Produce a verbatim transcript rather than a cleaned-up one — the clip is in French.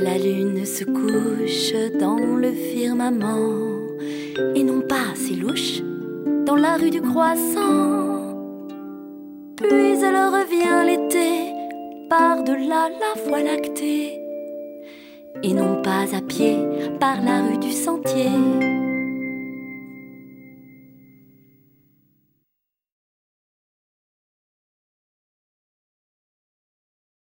la lune se couche dans le firmament, et non pas si louche dans la rue du Croissant. Puis elle revient l'été par-delà la voie lactée, et non pas à pied par la rue du Sentier.